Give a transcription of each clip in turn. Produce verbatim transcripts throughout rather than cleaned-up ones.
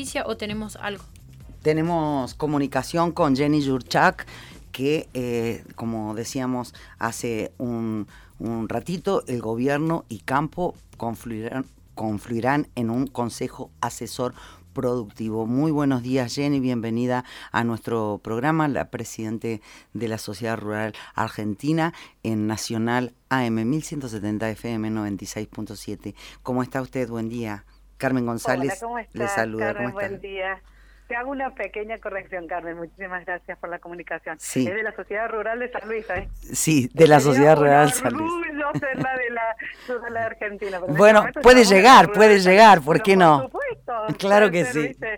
noticia o tenemos algo? Tenemos comunicación con Jenny Yurchak, que, eh, como decíamos hace un, un ratito, el gobierno y campo confluirán, confluirán en un consejo asesor productivo. Muy buenos días, Jenny, bienvenida a nuestro programa, la presidente de la Sociedad Rural Argentina en Nacional A M mil ciento setenta F M noventa y seis punto siete. ¿Cómo está usted? Buen día. Carmen González. Hola, ¿cómo estás, le saluda. Carmen? ¿Cómo está? Buen día. Te hago una pequeña corrección, Carmen. Muchísimas gracias por la comunicación. Sí. Es de la Sociedad Rural de San Luis, ¿eh? Sí, de la Sociedad Rural San Luis. Orgullo ser la de la, de la Argentina. Pero bueno, puede llegar, puede llegar, ¿por qué no? Por supuesto. Claro que sí. ¿Viste?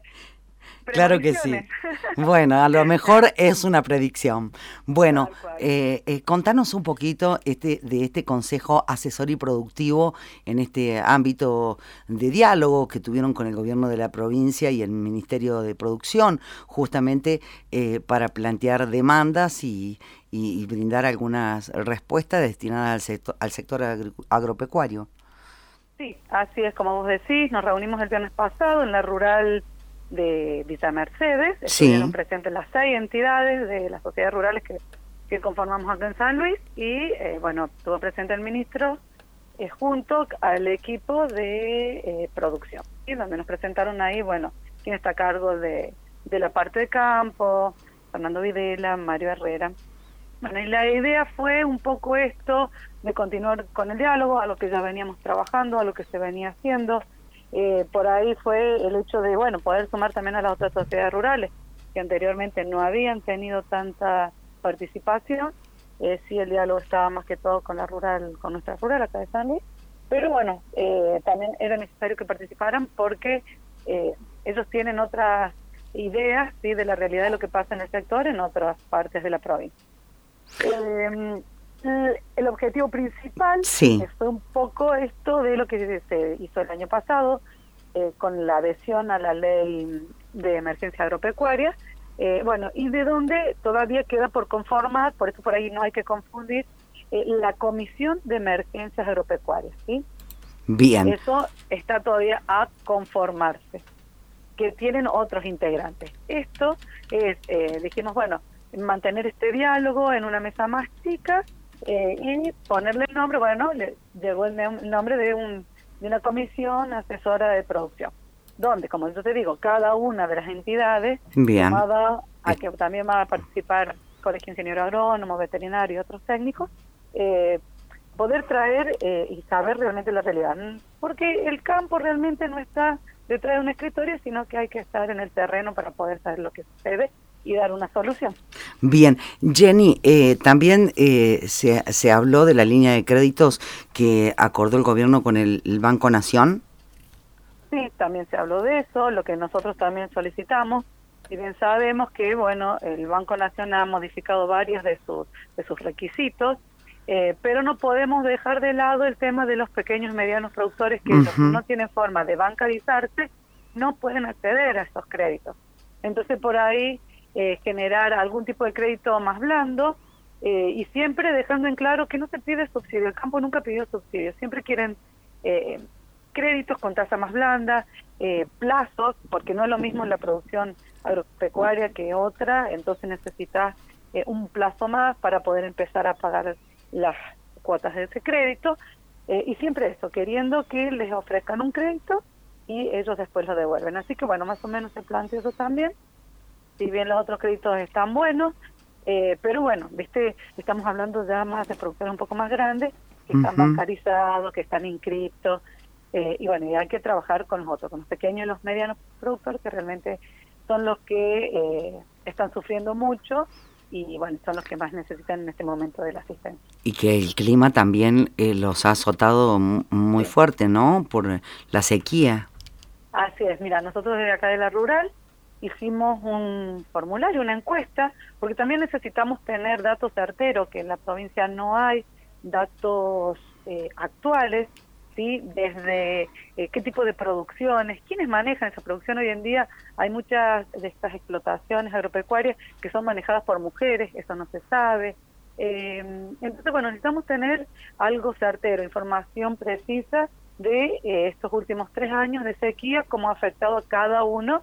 Claro que sí. Bueno, a lo mejor es una predicción. Bueno, eh, eh, contanos un poquito este, de este consejo asesor y productivo en este ámbito de diálogo que tuvieron con el gobierno de la provincia y el Ministerio de Producción, justamente eh, para plantear demandas y, y, y brindar algunas respuestas destinadas al sector, al sector agro, agropecuario. Sí, así es como vos decís. Nos reunimos el viernes pasado en la rural de Villa Mercedes. Estuvieron sí. presentes las seis entidades de las sociedades rurales que, que conformamos acá en San Luis y eh, bueno, estuvo presente el ministro eh, junto al equipo de eh, producción, y donde nos presentaron ahí, bueno, quién está a cargo de, de la parte de campo, Fernando Videla, Mario Herrera. Bueno, y la idea fue un poco esto de continuar con el diálogo, a lo que ya veníamos trabajando, a lo que se venía haciendo. Eh, por ahí fue el hecho de, bueno, poder sumar también a las otras sociedades rurales, que anteriormente no habían tenido tanta participación. Eh, sí, el diálogo estaba más que todo con la rural, con nuestra rural acá de San Luis, pero bueno, eh, también era necesario que participaran porque eh, ellos tienen otras ideas, ¿sí?, de la realidad de lo que pasa en el sector en otras partes de la provincia. Eh, El objetivo principal sí. fue un poco esto de lo que se hizo el año pasado eh, con la adhesión a la ley de emergencia agropecuaria, eh, bueno, y de donde todavía queda por conformar, por eso por ahí no hay que confundir, eh, la Comisión de Emergencias Agropecuarias, ¿sí? Bien. Eso está todavía a conformarse, que tienen otros integrantes. Esto es, eh, dijimos, bueno, mantener este diálogo en una mesa más chica, Eh, y ponerle el nombre, bueno, le llegó el, ne- el nombre de, un, de una comisión asesora de producción, donde, como yo te digo, cada una de las entidades, Bien. sumada a que también va a participar Colegio Ingeniero Agrónomo, Veterinario y otros técnicos, eh, poder traer eh, y saber realmente la realidad, porque el campo realmente no está detrás de un escritorio, sino que hay que estar en el terreno para poder saber lo que sucede y dar una solución. Bien, Jenny, eh, también eh, se, se habló de la línea de créditos que acordó el gobierno con el, el Banco Nación. Sí, también se habló de eso, lo que nosotros también solicitamos, y bien sabemos que, bueno, el Banco Nación ha modificado varios de sus, de sus requisitos, eh, pero no podemos dejar de lado el tema de los pequeños y medianos productores que uh-huh. no tienen forma de bancarizarse, no pueden acceder a esos créditos. Entonces, por ahí, Eh, generar algún tipo de crédito más blando eh, y siempre dejando en claro que no se pide subsidio. El campo nunca pidió subsidio, siempre quieren eh, créditos con tasa más blanda, eh, plazos, porque no es lo mismo la producción agropecuaria que otra, entonces necesitas eh, un plazo más para poder empezar a pagar las cuotas de ese crédito, eh, y siempre eso, queriendo que les ofrezcan un crédito y ellos después lo devuelven. Así que bueno, más o menos se plantea eso también. Si bien los otros créditos están buenos, eh, pero bueno, viste, estamos hablando ya más de productores un poco más grandes, que están uh-huh. bancarizados, que están inscriptos, eh, y bueno, y hay que trabajar con los otros, con los pequeños y los medianos productores, que realmente son los que eh, están sufriendo mucho, y bueno, son los que más necesitan en este momento de la asistencia. Y que el clima también eh, los ha azotado muy sí. fuerte, ¿no?, por la sequía. Así es, mira, nosotros desde acá de la rural hicimos un formulario, una encuesta, porque también necesitamos tener datos certeros, que en la provincia no hay datos eh, actuales, ¿sí? Desde eh, qué tipo de producciones, quiénes manejan esa producción. Hoy en día hay muchas de estas explotaciones agropecuarias que son manejadas por mujeres, eso no se sabe. Eh, entonces, bueno, necesitamos tener algo certero, información precisa de eh, estos últimos tres años de sequía, cómo ha afectado a cada uno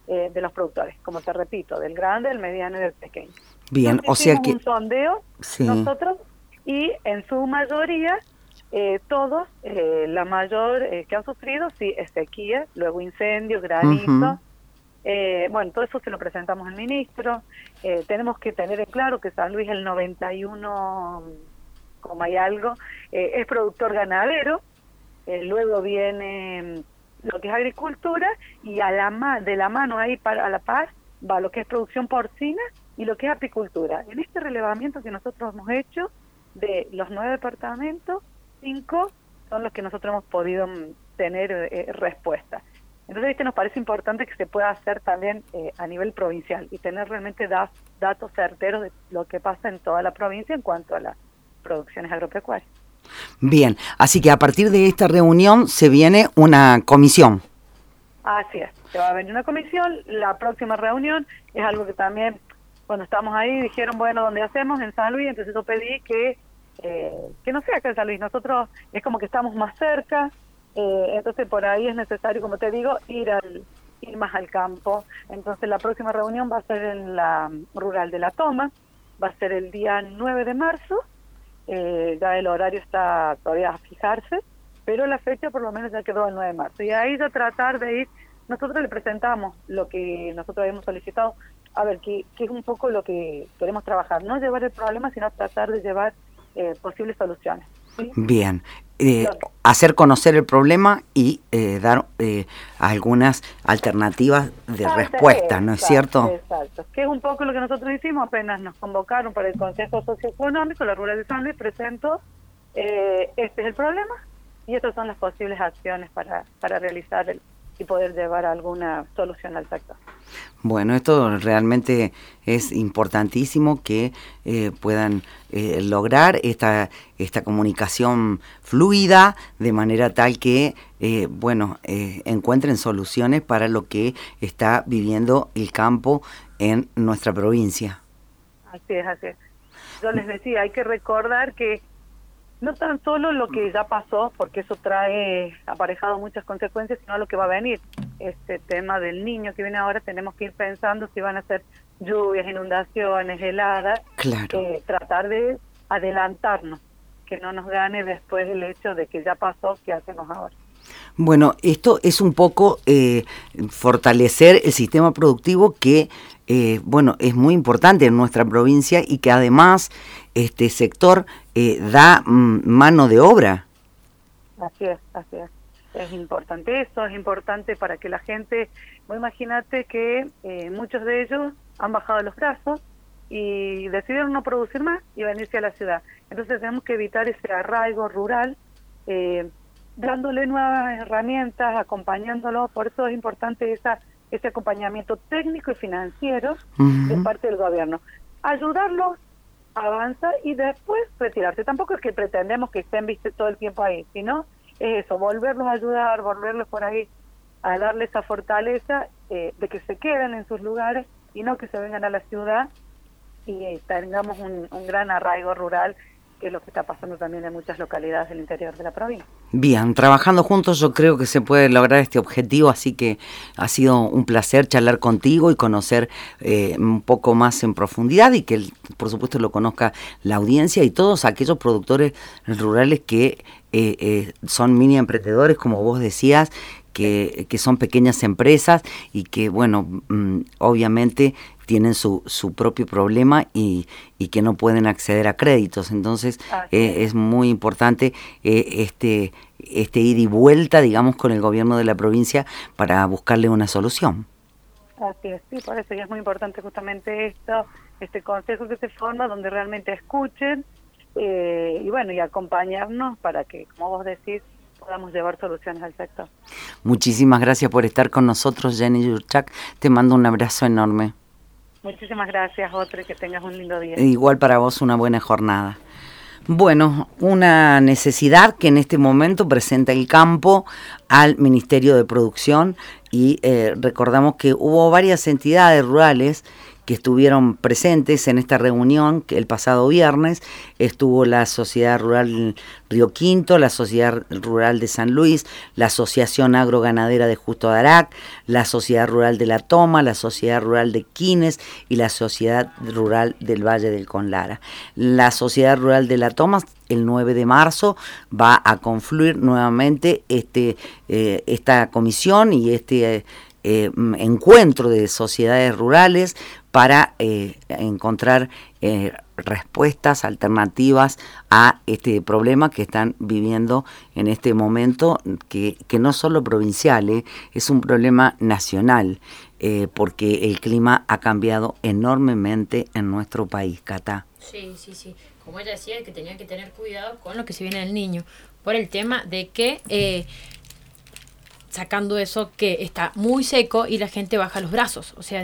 eh, de los productores, como te repito, del grande, del mediano y del pequeño. Bien, Entonces, o sea hicimos que... un sondeo Sí. nosotros y en su mayoría eh, todos, eh, la mayor eh, que han sufrido, sí, es sequía, luego incendios, granizo. Uh-huh. Eh, bueno, todo eso se lo presentamos al ministro. Eh, tenemos que tener en claro que San Luis, el noventa y uno, como hay algo, eh, es productor ganadero, eh, luego viene lo que es agricultura y a la ma de la mano ahí para a la par va lo que es producción porcina y lo que es apicultura. En este relevamiento que nosotros hemos hecho, de los nueve departamentos, cinco son los que nosotros hemos podido tener eh, respuesta. Entonces, ¿viste? Nos parece importante que se pueda hacer también eh, a nivel provincial y tener realmente da datos certeros de lo que pasa en toda la provincia en cuanto a las producciones agropecuarias. Bien, así que a partir de esta reunión se viene una comisión. Así es, se va a venir una comisión, la próxima reunión es algo que también, cuando estamos ahí, dijeron, bueno, ¿dónde hacemos? En San Luis, entonces yo pedí que, eh, que no sea acá en San Luis, nosotros es como que estamos más cerca, eh, entonces por ahí es necesario, como te digo, ir al ir más al campo. Entonces la próxima reunión va a ser en la rural de La Toma, va a ser el día nueve de marzo, eh, ya el horario está todavía a fijarse, pero la fecha por lo menos ya quedó el nueve de marzo. Y ahí ya tratar de ir, nosotros le presentamos lo que nosotros habíamos solicitado, a ver, que, que es un poco lo que queremos trabajar, no llevar el problema, sino tratar de llevar eh, posibles soluciones. ¿Sí? Bien, eh, hacer conocer el problema y eh, dar eh, algunas alternativas de ah, respuesta, ¿no es cierto? Exacto, que es un poco lo que nosotros hicimos, apenas nos convocaron para el Consejo Socioeconómico, la Rural de San Luis presentó, eh, este es el problema, y estas son las posibles acciones para, para realizar el, y poder llevar alguna solución al sector. Bueno, esto realmente es importantísimo que eh, puedan eh, lograr esta, esta comunicación fluida de manera tal que, eh, bueno, eh, encuentren soluciones para lo que está viviendo el campo en nuestra provincia. Así es, así es. Yo les decía, hay que recordar que no tan solo lo que ya pasó, porque eso trae aparejado muchas consecuencias, sino lo que va a venir. Este tema del niño que viene ahora, tenemos que ir pensando si van a ser lluvias, inundaciones, heladas. Claro. Eh, tratar de adelantarnos, que no nos gane después el hecho de que ya pasó, ¿qué hacemos ahora? Bueno, esto es un poco eh, fortalecer el sistema productivo que, eh, bueno, es muy importante en nuestra provincia y que además este sector eh, da mm, mano de obra. Así es, así es. Es importante eso, es importante para que la gente, vos imagínate que eh, muchos de ellos han bajado los brazos y decidieron no producir más y venirse a la ciudad. Entonces tenemos que evitar ese arraigo rural, eh, dándole nuevas herramientas, acompañándolo. Por eso es importante esa, ese acompañamiento técnico y financiero uh-huh. de parte del gobierno. Ayudarlos a avanzar y después retirarse. Tampoco es que pretendemos que estén viste todo el tiempo ahí, sino es eso, volverlos a ayudar, volverlos por ahí a darle esa fortaleza eh, de que se queden en sus lugares y no que se vengan a la ciudad y eh, tengamos un, un gran arraigo rural, que es lo que está pasando también en muchas localidades del interior de la provincia. Bien, trabajando juntos yo creo que se puede lograr este objetivo, así que ha sido un placer charlar contigo y conocer eh, un poco más en profundidad y que por supuesto lo conozca la audiencia y todos aquellos productores rurales que eh, eh, son mini emprendedores, como vos decías, que, que son pequeñas empresas y que, bueno, mm, obviamente tienen su, su propio problema y, y que no pueden acceder a créditos. Entonces eh, es muy importante eh, este, este ir y vuelta, digamos, con el gobierno de la provincia para buscarle una solución. Así es, sí, por eso ya es muy importante justamente esto, este consejo que se forma, donde realmente escuchen eh, y bueno, y acompañarnos para que, como vos decís, podamos llevar soluciones al sector. Muchísimas gracias por estar con nosotros, Jenny Yurchak. Te mando un abrazo enorme. Muchísimas gracias, otro, y que tengas un lindo día. Igual para vos, una buena jornada. Bueno, una necesidad que en este momento presenta el campo al Ministerio de Producción y eh, recordamos que hubo varias entidades rurales que estuvieron presentes en esta reunión que el pasado viernes. Estuvo la Sociedad Rural Río Quinto, la Sociedad Rural de San Luis, la Asociación Agroganadera de Justo Darac, la Sociedad Rural de La Toma, la Sociedad Rural de Quines y la Sociedad Rural del Valle del Conlara. La Sociedad Rural de La Toma el nueve de marzo va a confluir nuevamente este, eh, esta comisión y este eh, eh, encuentro de sociedades rurales para eh, encontrar eh, respuestas alternativas a este problema que están viviendo en este momento, que, que no es solo provincial, eh, es un problema nacional, eh, porque el clima ha cambiado enormemente en nuestro país, Cata. Sí, sí, sí. Como ella decía, que tenían que tener cuidado con lo que se viene del niño, por el tema de que, eh, sacando eso, que está muy seco y la gente baja los brazos, o sea,